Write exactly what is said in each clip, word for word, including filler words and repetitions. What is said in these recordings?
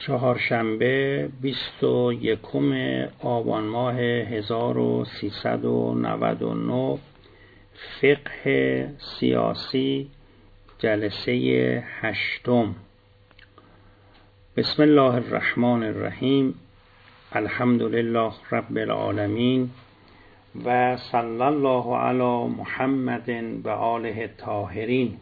چهارشنبه بیست و یکم آبان ماه هزار و سیصد و نود و نه، فقه سیاسی، جلسه هشتم. بسم الله الرحمن الرحیم. الحمد لله رب العالمین و صلی الله علی محمد و آله الطاهرین.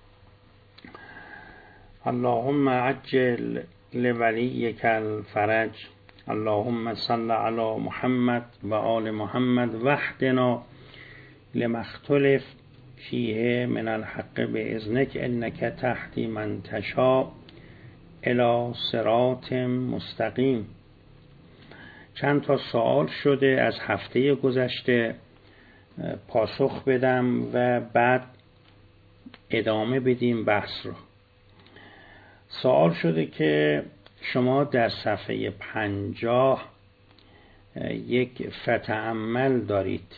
اللهم عجل لولیک الفرج. اللهم صل علی محمد و آل محمد واهدنا لما اختلف فیه من الحق باذنک انک تهدی من تشاء الی صراط مستقیم. چند تا سوال شده از هفته گذشته، پاسخ بدم و بعد ادامه بدیم بحث رو. سوال شده که شما در صفحه پنجاه یک فتأمل دارید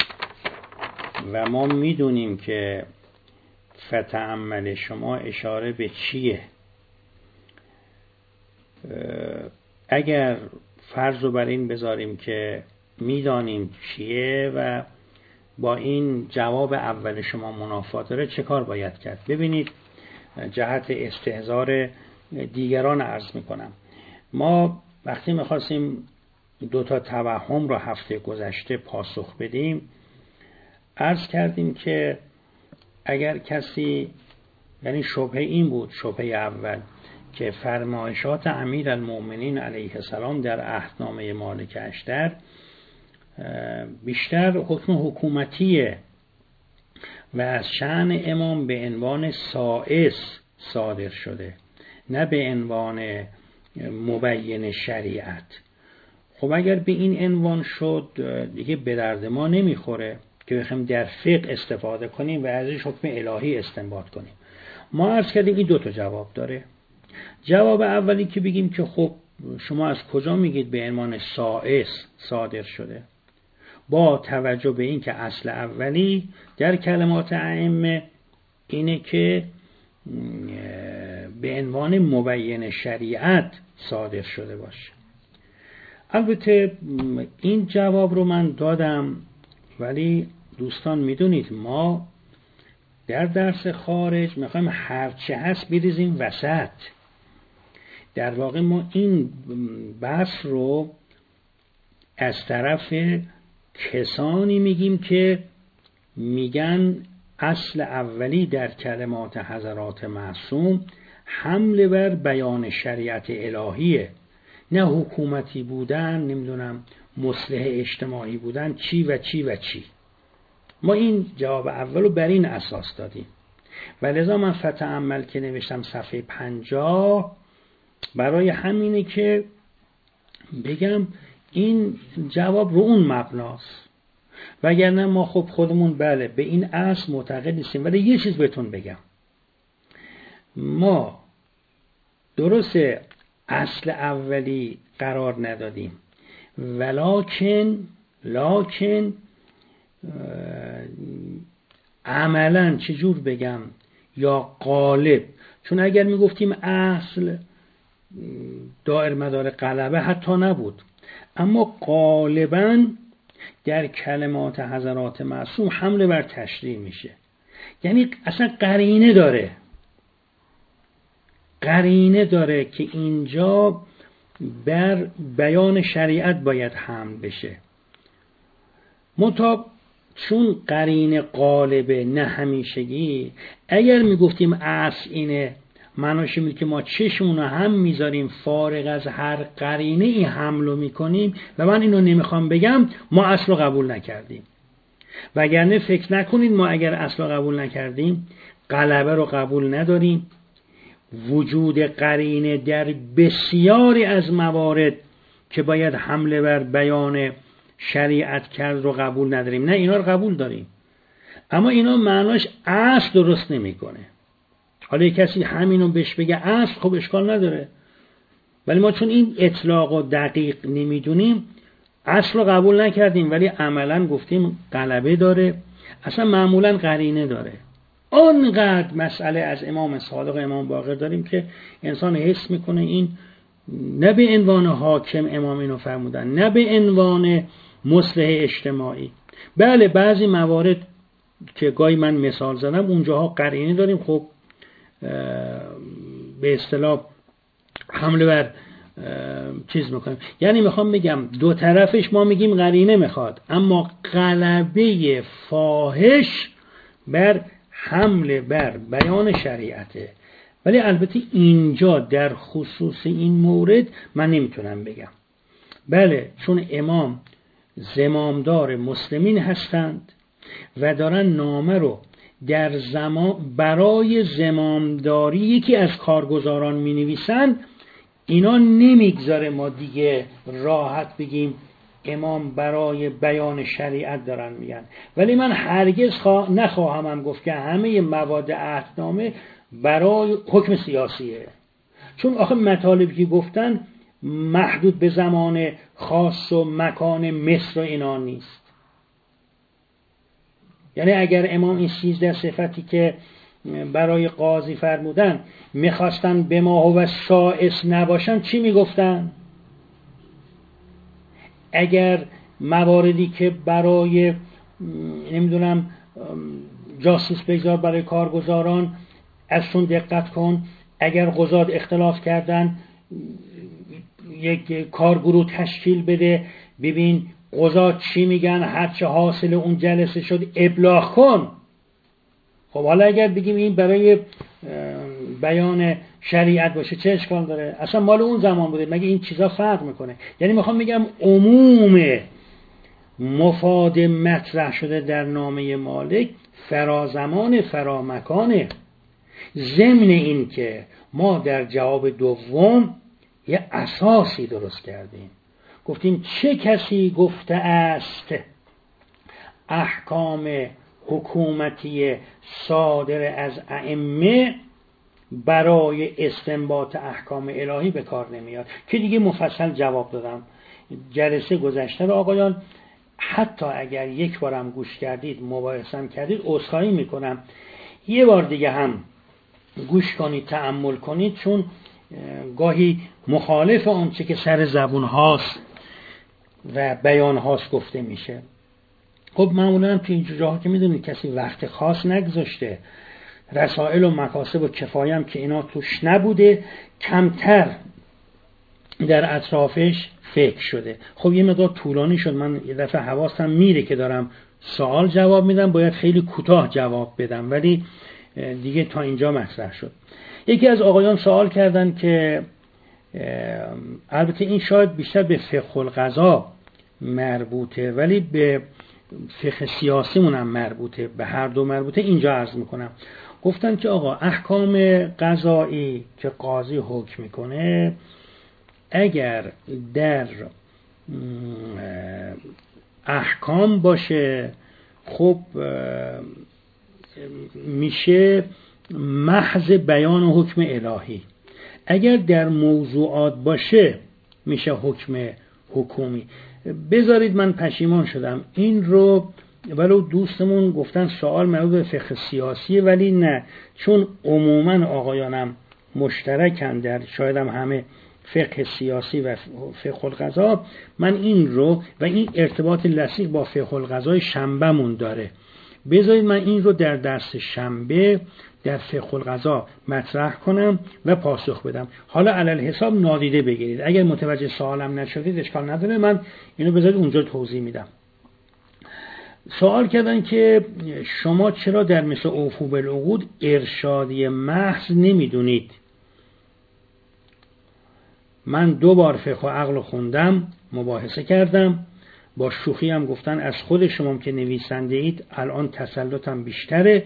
و ما میدونیم که فتأمل شما اشاره به چیه. اگر فرض رو بر این بذاریم که میدانیم چیه و با این جواب اول شما منافات داره، چه کار باید کرد؟ ببینید، جهت استحضار دیگران عرض میکنم. ما وقتی میخواستیم دوتا توهم رو هفته گذشته پاسخ بدیم، عرض کردیم که اگر کسی، یعنی شبهه این بود، شبهه اول، که فرمایشات امیرالمؤمنین علیه السلام در عهدنامه مالک اشتر بیشتر حکم حکومتیه و از شأن امام به عنوان سائس صادر شده، نه به عنوان مبین شریعت. خب اگر به این عنوان شد دیگه به درد ما نمیخوره که بخوایم در فقه استفاده کنیم و ازش حکم الهی استنباط کنیم. ما عرض کردیم این دو تا جواب داره. جواب اولی که بگیم که خب شما از کجا میگید به عنوان سائس صادر شده، با توجه به این که اصل اولی در کلمات ائمه اینه که به عنوان مبین شریعت صادر شده باشه. البته این جواب رو من دادم، ولی دوستان میدونید ما در درس خارج میخوایم هرچه هست بریزیم وسط. در واقع ما این بحث رو از طرف کسانی میگیم که میگن اصل اولی در کلمات حضرات معصوم حمله بر بیان شریعت الهیه، نه حکومتی بودن، نمیدونم مصلح اجتماعی بودن، چی و چی و چی. ما این جواب اول رو بر این اساس دادیم و لذا من فتأمل که نوشتم صفحه پنجاه برای همینه که بگم این جواب رو اون مبناست، وگرنه ما خب خودمون بله به این اصل معتقد نیستیم. ولی یه چیز بهتون بگم، ما درسته اصل اولی قرار ندادیم، ولکن لکن عملا چجور بگم یا غالب، چون اگر میگفتیم اصل دائر مدار غلبه حتی نبود، اما غالبا در کلمات حضرات معصوم حمله بر تشریع میشه. یعنی اصلا قرینه داره قرینه داره که اینجا بر بیان شریعت باید حمل بشه. مطابق چون قرینه غالبه نه همیشگی، اگر میگفتیم اصل اینه، معناش اینه که ما چشمونو هم میذاریم فارغ از هر قرینه ای حملو میکنیم و من اینو نمیخوام بگم ما اصل رو قبول نکردیم. وگرنه فکر نکنید ما اگر اصل رو قبول نکردیم غلبه رو قبول نداریم، وجود قرینه در بسیاری از موارد که باید حمله بر بیان شریعت کرد رو قبول نداریم. نه، اینا رو قبول داریم، اما اینا معناش اصل درست نمیکنه. حالا کسی همینو بهش بگه اصل، خب اشکال نداره، ولی ما چون این اطلاق و دقیق نمیدونیم اصل رو قبول نکردیم، ولی عملا گفتیم غلبه داره، اصلا معمولا قرینه داره. آنقدر مسئله از امام صادق امام باقر داریم که انسان حس میکنه این نه به عنوان حاکم امام اینو فرمودن، نه به عنوان مصلح اجتماعی. بله بعضی موارد که گاهی من مثال زدم اونجاها قرینه داریم، خب به اصطلاح حمله بر چیز میکنیم. یعنی میخوام بگم دو طرفش ما میگیم قرینه میخواد، اما غلبه فاحش بر حمله بر بیان شریعته. ولی البته اینجا در خصوص این مورد من نمیتونم بگم. بله چون امام زمامدار مسلمین هستند و دارن نامه رو در زمان برای زمامداری یکی از کارگزاران می نویسن، اینا نمیگذاره ما دیگه راحت بگیم امام برای بیان شریعت دارن میگن. ولی من هرگز خواه نخواهم هم گفت که همه مواد عهدنامه برای حکم سیاسیه، چون آخه مطالبی که گفتن محدود به زمان خاص و مکان مصر و اینا نیست. یعنی اگر امام این سیزده صفتی که برای قاضی فرمودن میخواستن به ما و سائس نباشن چی میگفتن؟ اگر مواردی که برای نمیدونم جاسوس بگذار برای کارگزاران ازشون دقت کن، اگر قضات اختلاف کردن یک کارگروه تشکیل بده ببین قضات چی میگن، هرچه حاصل اون جلسه شد ابلاغ کن. خب حالا اگر بگیم این برای بیان شریعت باشه چه اشکال داره؟ اصلا مال اون زمان بوده، مگه این چیزا فرق میکنه؟ یعنی میخوام بگم عموم مفاد مطرح شده در نامه مالک فرازمان فرامکانه. ضمن این که ما در جواب دوم یه اساسی درست کردیم، گفتیم چه کسی گفته است احکام حکومتی صادر از ائمه برای استنباط احکام الهی به کار نمیاد، که دیگه مفصل جواب دادم جلسه گذشته رو آقایان. حتی اگر یک بارم گوش کردید مباحثم کردید عذرخواهی میکنم، یه بار دیگه هم گوش کنید تأمل کنید، چون گاهی مخالف آنچه که سر زبون هاست و بیان هاست گفته میشه. خب معمولا هم تو این جاها که میدونید کسی وقت خاص نگذاشته، رسائل و مکاسب و کفایه هم که اینا توش نبوده، کمتر در اطرافش فکر شده. خب یه مقدار طولانی شد، من یه دفعه حواسم میره که دارم سوال جواب میدم باید خیلی کوتاه جواب بدم، ولی دیگه تا اینجا مطرح شد. یکی از آقایان سوال کردن که البته این شاید بیشتر به فقه القضا مربوطه ولی به فقه سیاسی مونم مربوطه، به هر دو مربوطه. اینجا عرض میکنم، گفتن که آقا احکام قضایی که قاضی حکم میکنه اگر در احکام باشه خب میشه محض بیان حکم الهی، اگر در موضوعات باشه میشه حکم حکومی. بذارید من پشیمان شدم این رو، ولو دوستمون گفتن سوال مربوط به فقه سیاسیه، ولی نه، چون عموما آقایانم مشترکن در شاید هم همه فقه سیاسی و فقه القضا، من این رو و این ارتباط لصیق با فقه القضای شنبهمون داره، بذارید من این رو در درس شنبه در فقه القضا مطرح کنم و پاسخ بدم. حالا علل حساب نادیده بگیرید، اگر متوجه سوالم نشدید اشکال نداره، من اینو بذارید اونجا توضیح میدم. سوال کردن که شما چرا در مثل اوفو بالعقود ارشادی محض نمیدونید؟ من دو بار فقه و عقل خوندم، مباحثه کردم، با شوخی هم گفتن از خود شما که نویسنده اید الان تسلطم بیشتره،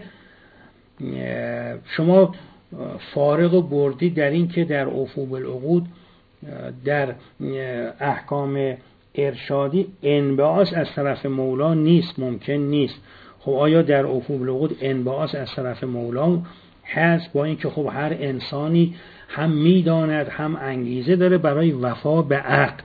شما فارغ و بردی در این که در اوفو بالعقود در احکام ارشادی انبعاث از طرف مولا نیست، ممکن نیست. خب آیا در اوفو بالعقود انبعاث از طرف مولا هست؟ با اینکه خب هر انسانی هم میداند هم انگیزه داره برای وفا به عقد.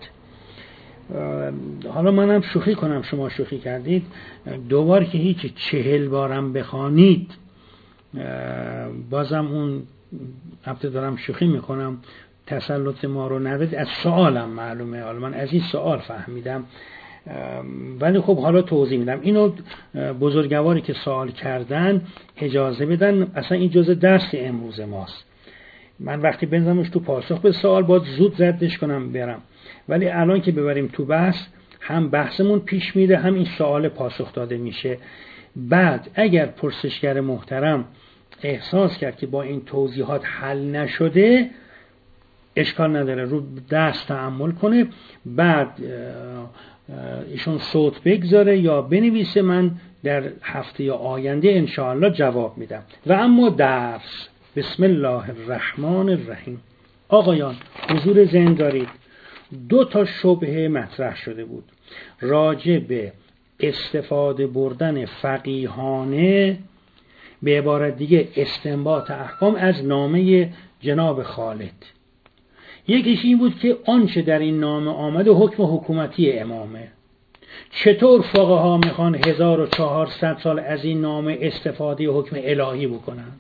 حالا منم شوخی کنم، شما شوخی کردید، دوبار که هیچ، چهل بارم بخوانید بازم اون البته دارم شوخی میکنم، تسلط ما رو ندادید. از سوالم معلومه، حالا من از این سوال فهمیدم، ولی خب حالا توضیح میدم. اینو بزرگواری که سوال کردن اجازه بدن، اصلا این جزء درس امروز ماست. من وقتی بنظمش تو پاسخ به سوال باید زود ردش کنم برم، ولی الان که ببریم تو بحث، هم بحثمون پیش میره، هم این سوال پاسخ داده میشه. بعد اگر پرسشگر محترم احساس کرد که با این توضیحات حل نشده، اشکال نداره رو دست تأمل کنه، بعد ایشون صوت بگذاره یا بنویسه، من در هفته آینده انشاءالله جواب میدم. و اما درس، بسم الله الرحمن الرحیم. آقایان حضور ذهن دارید دو تا شبهه مطرح شده بود راجع به استفاده بردن فقیهانه، به عبارت دیگه استنباط احکام از نامه جناب خالد. یکیش این بود که آنچه در این نامه آمده حکم حکومتی امامه، چطور فقها میخوان هزار و چهارصد سال از این نامه استفاده حکم الهی بکنند؟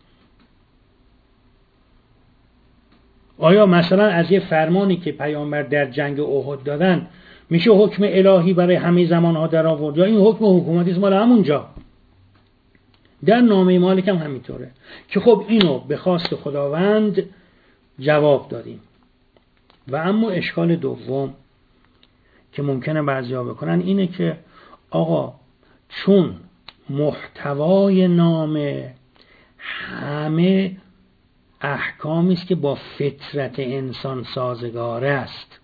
آیا مثلا از یه فرمانی که پیامبر در جنگ احد دادن میشه حکم الهی برای همه زمانها در آورد، یا این حکم حکومتی است مال همونجا؟ در نامه مالک هم همینطوره که خب اینو به خواست خداوند جواب دادیم. و اما اشکال دوم که ممکنه بعضیا بکنن اینه که آقا چون محتوای نامه همه احکامی است که با فطرت انسان سازگار است،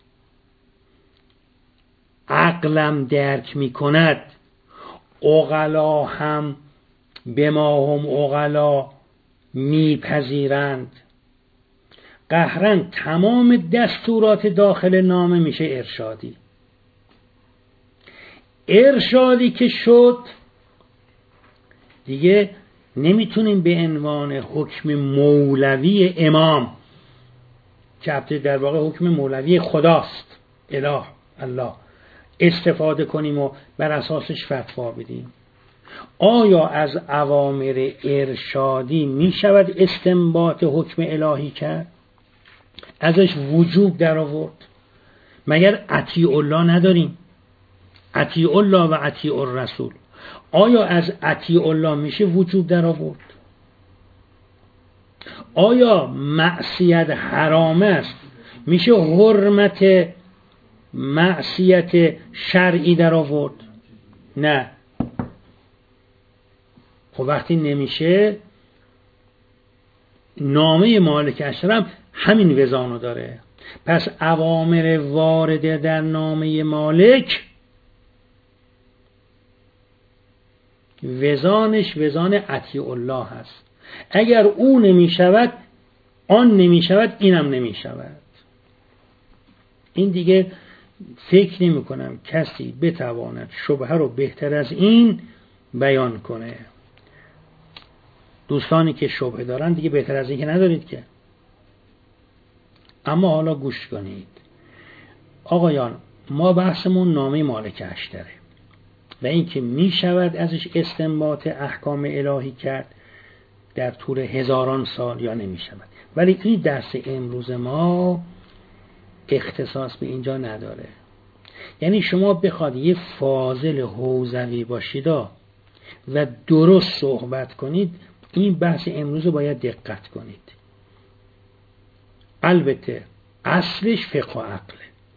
عقلم درک می کند، عقلا هم به ما هم عقلا میپذیرند، قهرن تمام دستورات داخل نامه میشه ارشادی. ارشادی که شد دیگه نمیتونیم به عنوان حکم مولوی امام که در واقع حکم مولوی خداست، اله الله، استفاده کنیم و بر اساسش فتوا بدیم. آیا از اوامر ارشادی می شود استنباط حکم الهی کرد؟ ازش وجوب در آورد؟ مگر اطیع الله نداریم؟ اطیع الله و اطیع الرسول. آیا از اطیع الله میشه وجوب در آورد؟ آیا معصیت حرام است میشه حرمت معصیت شرعی در آورد؟ نه. خب وقتی نمیشه، نامه مالک اشرم همین وزانو داره. پس اوامر وارده در نامه مالک وزانش وزان اطیع الله هست. اگر او نمی شود آن نمی شود، اینم نمی شود. این دیگه فکر نمی کنم کسی بتواند شبهه رو بهتر از این بیان کنه. دوستانی که شبهه دارن دیگه بهتر از این که ندارید که. اما حالا گوش کنید آقایان، ما بحثمون نامه مالک اشتره و این که می شود ازش استنباط احکام الهی کرد در طول هزاران سال یا نمی شود. ولی این درس امروز ما اختصاص به اینجا نداره. یعنی شما بخواد یه فاضل حوزوی باشید و درست صحبت کنید، این بحث امروز رو باید دقت کنید. البته اصلش فقه و عقله.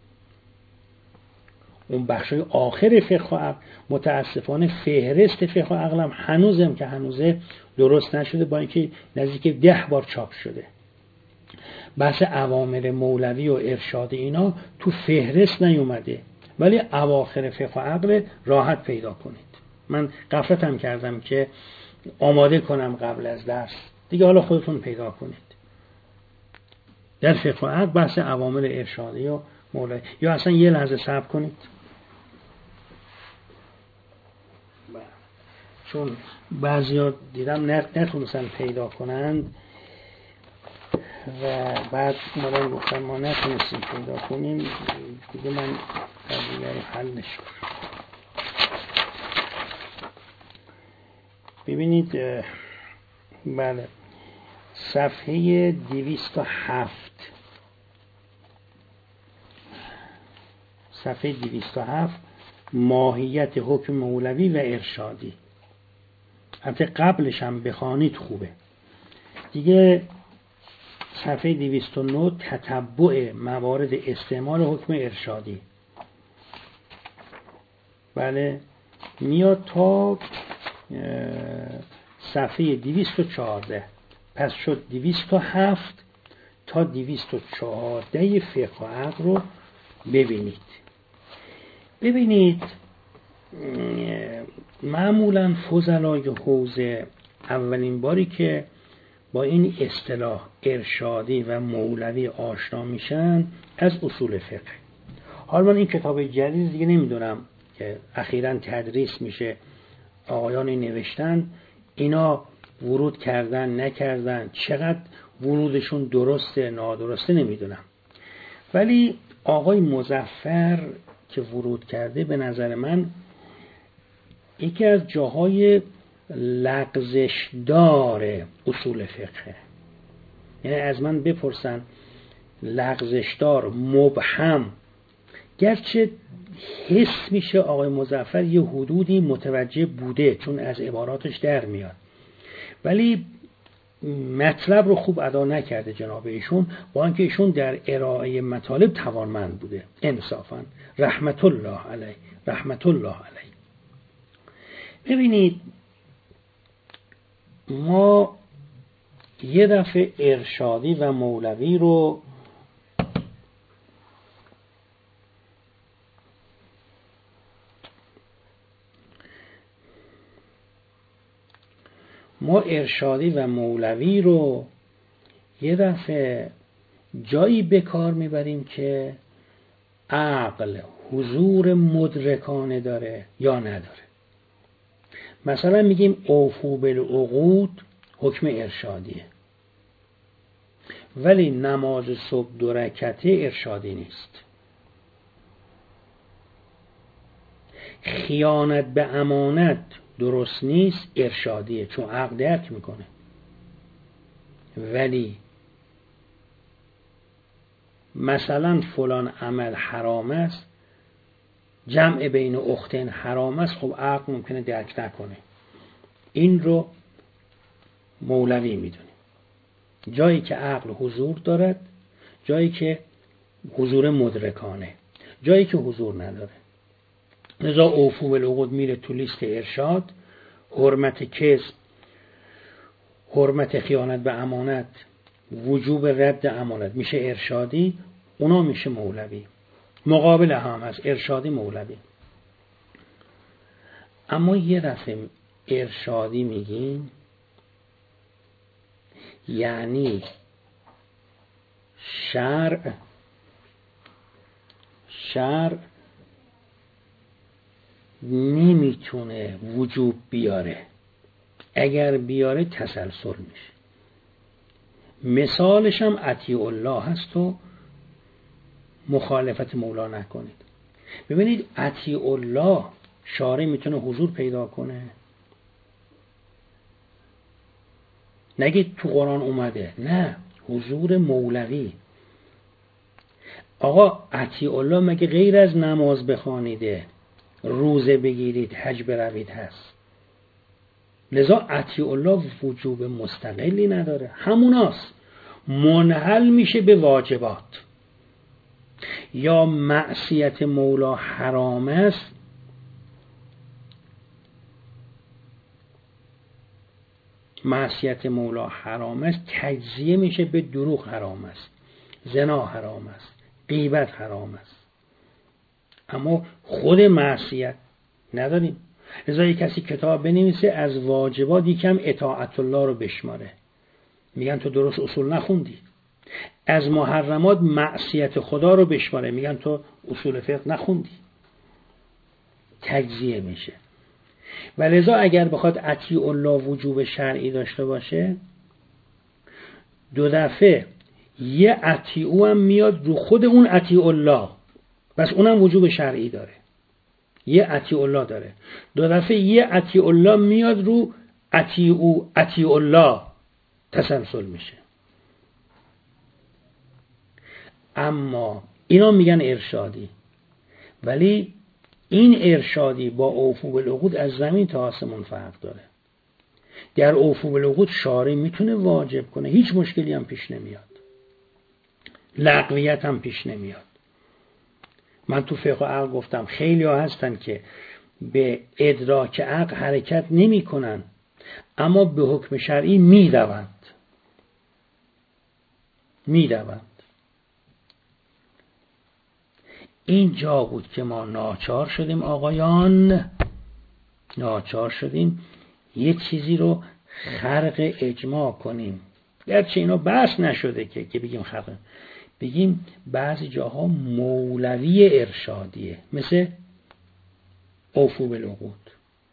اون بخشای آخر فقه و عقل متاسفانه فهرست فقه و عقل هم هنوزم که هنوزه درست نشده، با اینکه نزدیک ده بار چاپ شده. بحث اوامر مولوی و ارشاد اینا تو فهرست نیومده، ولی اواخر فقه و عقل راحت پیدا کنید. من غفلتم کردم که آماده کنم قبل از درس، دیگه حالا خودتون پیدا کنید. در فقه و عقل بحث اوامر ارشادی و مولوی، یا اصلا یه لحظه صبر کنید چون بعضیا دیدم نتونستن پیدا کنند و بعد اومدن گفتن ما نتونستیم پیدا کنیم، دیگه من قضیه رو حل نشد. ببینید بله صفحه دویست و هفت صفحه دویست و هفت ماهیت حکم مولوی و ارشادی. البته قبلش هم بخوانید خوبه دیگه. صفحه دویست و نه تتبع موارد استعمال حکم ارشادی. بله میاد تا صفحه دویست و چهارده. پس شد دویست و هفت تا دویست و چهارده فقه و عقل رو ببینید. ببینید معمولا فضلای حوزه اولین باری که با این اصطلاح ارشادی و مولوی آشنا میشن از اصول فقه. حالا من این کتاب جدید دیگه نمیدونم که اخیراً تدریس میشه، آقایان نوشتن، اینا ورود کردن نکردن، چقدر ورودشون درسته نادرسته نمیدونم، ولی آقای مظفر که ورود کرده به نظر من یکی از جاهای لغزش داره اصول فقه. یعنی از من بپرسن لغزش دار، مبهم، گرچه حس میشه آقای مظفر یه حدودی متوجه بوده چون از عباراتش در میاد، ولی مطلب رو خوب ادا نکرده جناب ایشون، با اینکه ایشون در ارائه مطالب توانمند بوده انصافا، رحمت الله علیه رحمت الله علیه. ببینید ما یه دفعه ارشادی و مولوی رو ما ارشادی و مولوی رو یه دفعه جایی به کار میبریم که عقل حضور مدرکانه داره یا نداره. مثلا میگیم اوفو بالعقود حکم ارشادیه، ولی نماز صبح دو رکعته ارشادی نیست. خیانت به امانت درست نیست، ارشادیه چون عقل درک میکنه. ولی مثلا فلان عمل حرام است، جمع بین اختین حرام است، خب عقل ممکنه درک نکنه. این رو مولوی میدونیم، جایی که عقل حضور دارد، جایی که حضور مدرکانه، جایی که حضور نداره. لذا اوفو بالعقود میره تو لیست ارشاد، حرمت کذب، حرمت خیانت به امانت، وجوب رد امانت میشه ارشادی، اونا میشه مولوی. مقابل هم از ارشادی مولوی. اما یه دفعه ارشادی میگیم یعنی شرع شرع نمیتونه وجوب بیاره، اگر بیاره تسلسل میشه. مثالش هم اطیع الله هست و مخالفت مولا نکنید. ببینید اطیع الله شارع میتونه حضور پیدا کنه؟ نگید تو قرآن اومده، نه، حضور مولوی. آقا اطیع الله مگه غیر از نماز بخوانیده، روزه بگیرید، حج بروید هست؟ لذا اطیع الله وجوب مستقلی نداره، هموناست، منحل میشه به واجبات. یا معصیت مولا حرام است، معصیت مولا حرام است، تجزیه میشه به دروغ حرام است، زنا حرام است، غیبت حرام است. اما خود معصیت نداریم. لذا یک کسی کتاب بنویسه از واجبات یکم اطاعت الله رو بشماره، میگن تو درست اصول نخوندی. از محرمات معصیت خدا رو بشماره، میگن تو اصول فقه نخوندی. تجزیه میشه. و لذا اگر بخواد اطیع الله وجوب شرعی داشته باشه، دو دفعه یه اطیعو هم میاد رو خود اون اطیع الله، بس اونم وجوب شرعی داره، یه اطیع الله داره. دو دفعه یه اطیع الله میاد رو اطیعو اطیع الله، تسلسل میشه. اما اینا میگن ارشادی، ولی این ارشادی با اوفو بالعقود از زمین تا آسمون فرق داره. در اوفو بالعقود شارع میتونه واجب کنه، هیچ مشکلی هم پیش نمیاد، لغویت هم پیش نمیاد. من تو فقه و عقل گفتم خیلی ها هستن که به ادراک عقل حرکت نمی کنن اما به حکم شرعی می دوند می دوند. این جا بود که ما ناچار شدیم آقایان، ناچار شدیم یه چیزی رو خرق اجماع کنیم، گرچه اینا بحث نشده که که بگیم خرق، بگیم بعضی جاها مولوی ارشادیه، مثل اوفو بالعقود.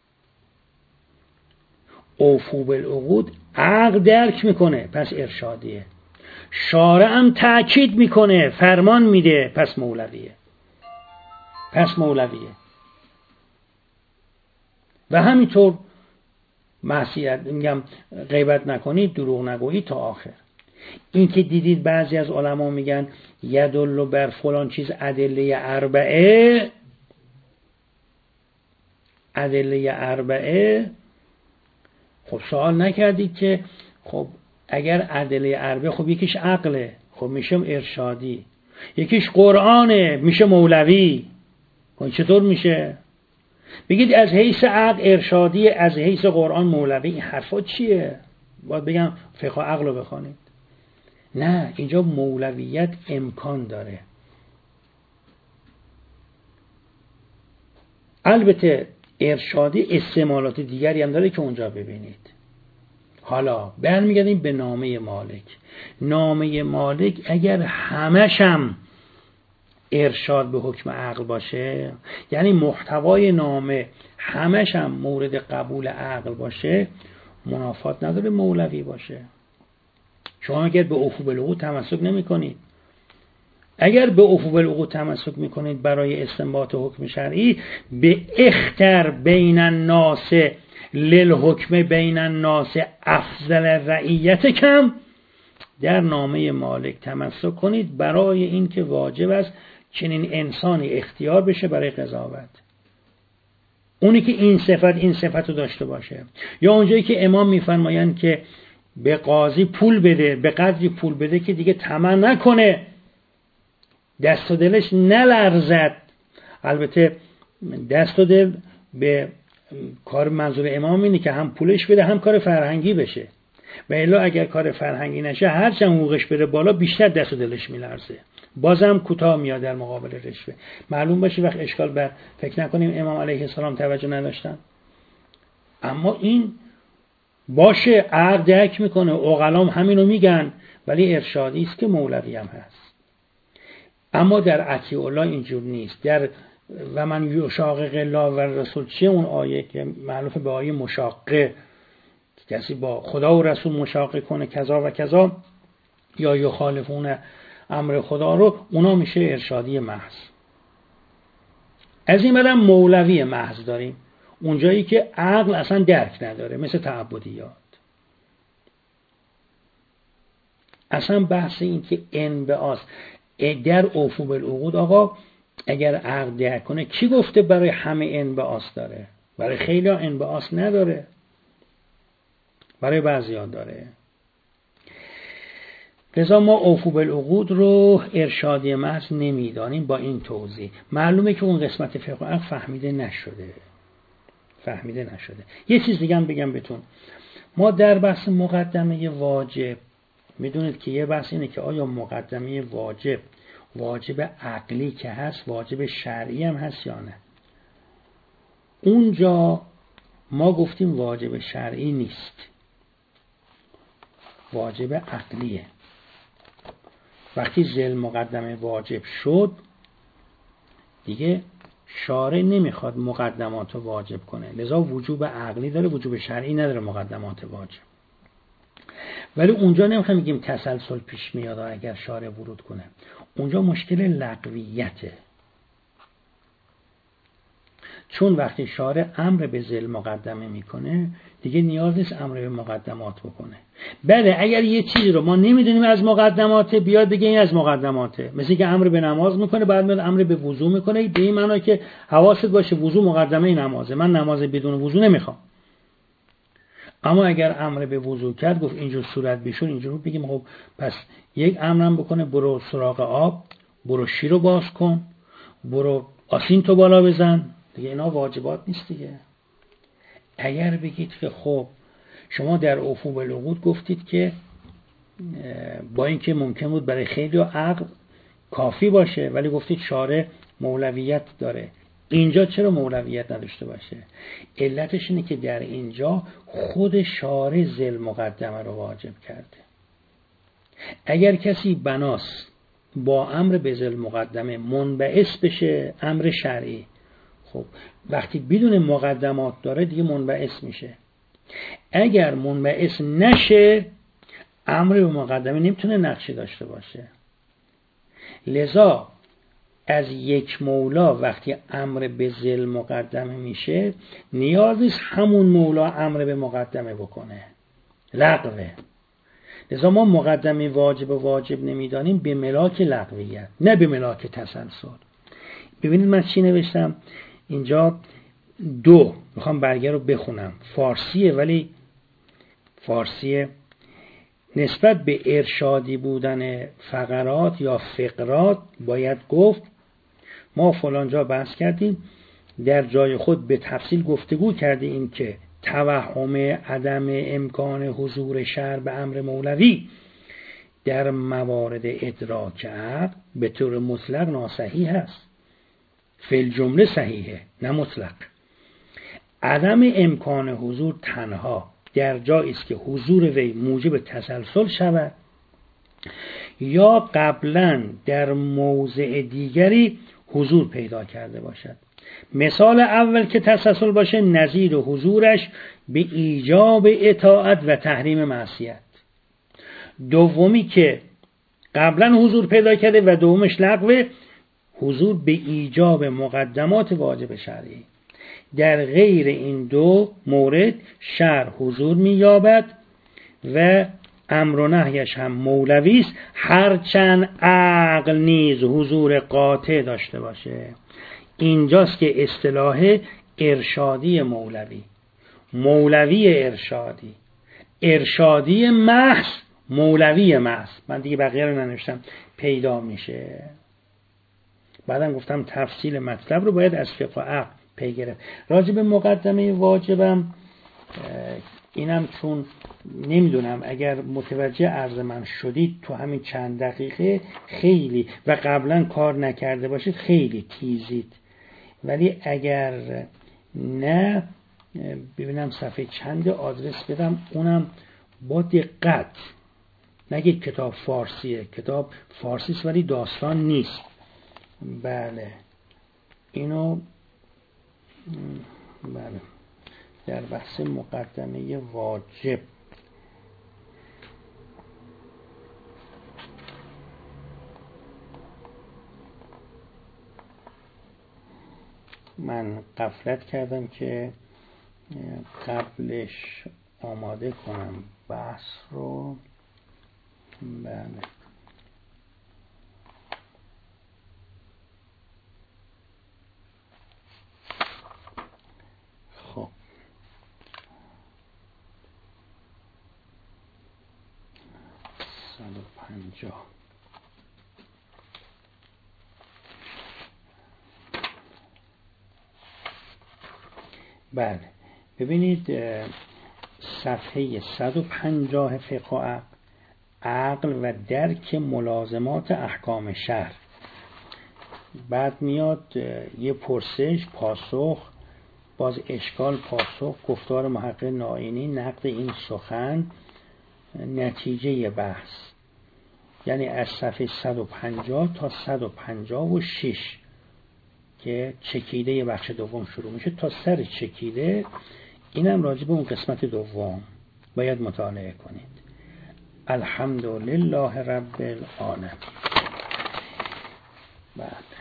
اوفو بالعقود عقل درک میکنه پس ارشادیه، شارع هم تأکید میکنه فرمان میده پس مولویه، پس مولویه. و همینطور معصیت میگم غیبت نکنید، دروغ نگویید تا آخر. این که دیدید بعضی از علما میگن یدل بر فلان چیز ادله اربعه، ادله اربعه، خب سوال نکردید که خب اگر ادله اربعه، خب یکیش عقله، خب میشه ارشادی، یکیش قرآنه میشه مولوی، خب چطور میشه؟ بگید از حیث عقل ارشادی، از حیث قرآن مولوی. این حرفا چیه؟ باید بگم فقه و عقل رو بخوانید. نه، اینجا مولویت امکان داره. البته ارشادی استعمالات دیگری هم داره که اونجا ببینید. حالا برمیگردیم به نامه مالک. نامه مالک اگر همشم ارشاد به حکم عقل باشه، یعنی محتوای نامه همشم مورد قبول عقل باشه، منافات نداره مولوی باشه. شما اگر به اوفو بالعقود تمسک نمی کنید، اگر به اوفو بالعقود تمسک می کنید برای استنباط حکم شرعی، به اختر بین الناس للحکم بین الناس افضل رعیت کم، در نامه مالک تمسک کنید برای اینکه واجب است چنین انسانی اختیار بشه برای قضاوت. اونی که این صفت این صفت رو داشته باشه. یا اونجایی که امام میفرمایند که به قاضی پول بده، به قدری پول بده که دیگه طمع نکنه، دست و دلش نلرزد. البته دست و دل به کار منظور امام اینه که هم پولش بده هم کار فرهنگی بشه، و الا اگر کار فرهنگی نشه هرچند حقوقش بره بالا بیشتر دست و دلش میلرزه، بازم کوتاه میاد در مقابل رشوه. معلوم باشه وقت اشکال بر فکر نکنیم امام علیه السلام توجه نداشتن. اما این باشه عقل درک میکنه، عقلام همینو میگن، ولی ارشادی است که مولوی هم هست. اما در اطیع الله اینجور نیست. در و من یشاقق الله و رسول، چه اون آیه که معروف به آیه مشاقه، کسی با خدا و رسول مشاقه کنه کذا و کذا، یا یخالفون امر خدا رو، اونا میشه ارشادی محض. از این بعدم مولوی محض داریم، اونجایی که عقل اصلا درک نداره، مثل تعبدیات. اصلا بحث این که انبعاث در اوفو بالعقود، آقا اگر عقل درک کنه، کی گفته برای همه انبعاث داره؟ برای خیلی ها انبعاث نداره، برای بعضی ها داره. لذا ما اوفو بالعقود رو ارشادی محض نمیدانیم. با این توضیح معلومه که اون قسمت فقه و عقل فهمیده نشده، فهمیده نشده. یه چیز دیگه هم بگم بهتون، ما در بحث مقدمه واجب میدونید که یه بحث اینه که آیا مقدمه واجب واجب عقلی که هست واجب شرعی هم هست یا نه. اونجا ما گفتیم واجب شرعی نیست، واجب عقلیه. وقتی ذل مقدمه واجب شد دیگه شارع نمیخواد مقدمات واجب کنه، لذا وجوب عقلی داره، وجوب شرعی نداره مقدمات واجب. ولی اونجا نمیخوام بگیم تسلسل پیش میاد اگر شارع ورود کنه، اونجا مشکل لغویته. چون وقتی شارع امر به ذیل مقدمه میکنه دیگه نیاز نیست امر به مقدمات بکنه. بله اگر یه چیزی رو ما نمیدونیم از مقدماته، بیاد بگه این از مقدماته. مثل که امر به نماز میکنه بعد میاد امر به وضو میکنه، به این معنی که حواست باشه وضو مقدمه نمازه، من نماز بدون وضو نمیخوام. اما اگر امر به وضو کرد، گفت اینجور صورت بشور، اینجور بگیم خب پس یک امرم بکنه برو سراغ آب، برو شیر رو باز کن، برو آسین تو بالا بزن، دیگه اینا واجبات نیست دیگه. اگر بگید که خب شما در عفو بالعقود گفتید که با اینکه ممکن بود برای خیلی عقل کافی باشه، ولی گفتید شارع مولویت داره، اینجا چرا مولویت نداشته باشه؟ علتش اینه که در اینجا خود شارع ذیل مقدمه رو واجب کرده. اگر کسی بناس با امر به ذیل مقدمه منبعث بشه امر شرعی، خب وقتی بدون مقدمات داره دیگه منبعث میشه. اگر منبعث نشه امر به مقدمه نمیتونه نقشی داشته باشه. لذا از یک مولا وقتی امر به ذیل مقدمه میشه نیاز نیست همون مولا امر به مقدمه بکنه، لغوه. لذا ما مقدمه واجب و واجب نمیدانیم به ملاک لغویت، نه به ملاک تسلسل. ببینید من چی نوشتم اینجا، دو میخوام برگه رو بخونم، فارسیه ولی فارسیه. نسبت به ارشادی بودن فقرات یا فقرات باید گفت ما فلان جا بحث کردیم، در جای خود به تفصیل گفتگو کردیم که توهم عدم امکان حضور شرع به امر مولوی در موارد ادراک عقل به طور مطلق ناصحیح است، فی الجمله صحیحه نه مطلق. عدم امکان حضور تنها در جایی است که حضور وی موجب تسلسل شود یا قبلا در موضع دیگری حضور پیدا کرده باشد. مثال اول که تسلسل باشه نظیر حضورش به ایجاب اطاعت و تحریم معصیت. دومی که قبلا حضور پیدا کرده و دومش لغوه، حضور به ایجاب مقدمات واجب شرعی. در غیر این دو مورد شرع حضور می‌یابد و امر و نهیش هم مولوی است، هرچند عقل نیز حضور قاطع داشته باشه. اینجاست که اصطلاح ارشادی مولوی، مولوی ارشادی، ارشادی محض، مولوی محض، من دیگه بقیه رو ننوشتم، پیدا میشه. بعدم گفتم تفصیل مطلب رو باید از فقه و عقل پی گرفت. راجع به مقدمه واجبم اینم چون نمیدونم اگر متوجه عرض من شدید تو همین چند دقیقه خیلی و قبلا کار نکرده باشید خیلی تیزید، ولی اگر نه ببینم صفحه چند آدرس بدم اونم با دقت. نگید کتاب فارسیه، کتاب فارسیست ولی داستان نیست. بله اینو بله در بحث مقدمه واجب من غفلت کردم که قبلش آماده کنم بحث رو. بله خب صد و پنجاه بله ببینید صفحه صد و پنجاه فقه و عقل، عقل و درک ملازمات احکام شرع. بعد میاد یه پرسش پاسخ، باز اشکال پاسخ، گفتار محقق ناینی، نقد این سخن، نتیجه بحث. یعنی از صفحه صد و پنجاه تا صد و پنجاه و شش که چکیده بخش دوم شروع میشه تا سر چکیده، اینم راجع به اون قسمت دوم باید مطالعه کنید. الحمدلله رب العالمین. بعد